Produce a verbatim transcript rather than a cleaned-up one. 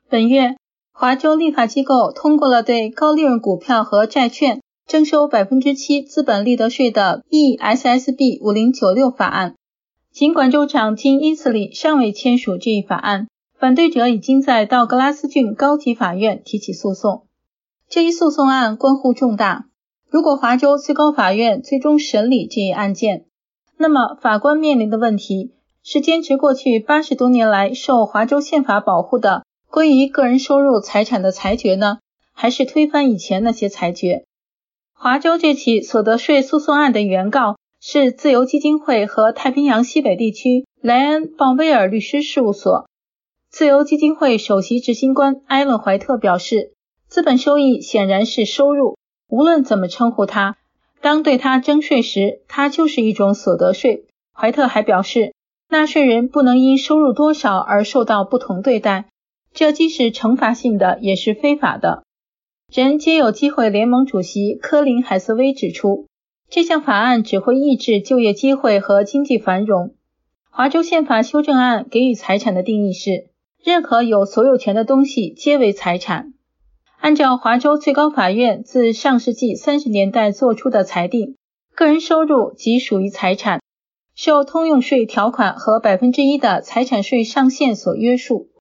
本月，华州立法机构通过了对高利润股票和债券征收 百分之七 资本利得税的 E S S B 五零九六 法案。尽管州长金伊茨里尚未签署这一法案，反对者已经在道格拉斯郡高级法院提起诉讼。这一诉讼案关乎重大，如果华州最高法院最终审理这一案件，那么法官面临的问题是坚持过去八十多年来受华州宪法保护的关于个人收入财产的裁决呢，还是推翻以前那些裁决。华州这起所得税诉讼案的原告是自由基金会和太平洋西北地区莱恩·鲍威尔律师事务所。自由基金会首席执行官埃伦·怀特表示，资本收益显然是收入，无论怎么称呼它，当对它征税时，它就是一种所得税。怀特还表示，纳税人不能因收入多少而受到不同对待，这既是惩罚性的，也是非法的。人皆有机会联盟主席科林·海瑟薇指出，这项法案只会抑制就业机会和经济繁荣。华州宪法修正案给予财产的定义是，任何有所有权的东西皆为财产。按照华州最高法院自上世纪三十年代作出的裁定，个人收入即属于财产，受通用税条款和 百分之一 的财产税上限所约束。